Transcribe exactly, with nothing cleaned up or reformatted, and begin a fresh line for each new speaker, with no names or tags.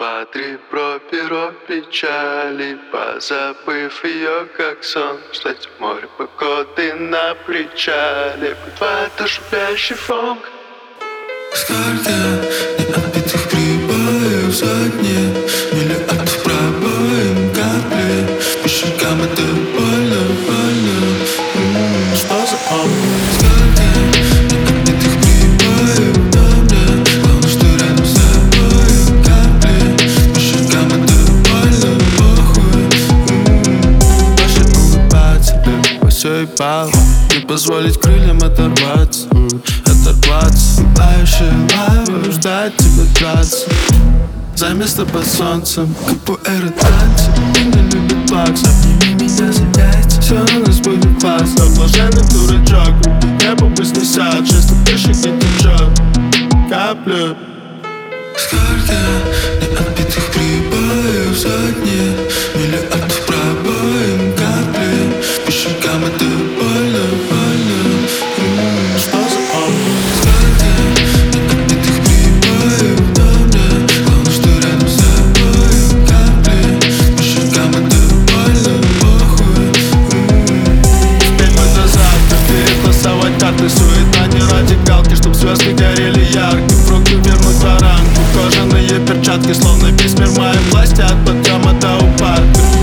два, три, про перо печали, позабыв ее, как сон. Встать в море погоды на причале, под водой шипящий фонг.
Сколько неотбитых прибоев за дни, миллиардов пробоин, капли по щекам, это больно, больно. М-м, что за он? Сколько неотбитых прибоев на мне, главное, что рядом с тобой капли по щекам, это больно, похуй. М-м, больше улыбаться, ты все ебал, не позволить крыльям оторваться, оторваться. Лающие лавы, ждать тебя драться за место под солнцем, капуэра танцы. Ты не любит плакс, обними меня за яйца, все у нас будет классно. Блаженный дурачок, небо вознесет, шесть пешек и течет каплю. Сколько неотбитых прибоев за дни, миллиардов пробоин, капли по щекам, это больно, больно. М-м, что за он? Сколько неотбитых прибоев на мне, главное, что рядом с тобой капли по щекам, это больно, похуй. М-м. Теперь мы до завтра, перетасовать карты, суета, не ради галки, чтоб звезды горели ярко, фрукты вернуть в ранку. Кожаные перчатки, словно весь мир в моей власти, от подъема до упадка.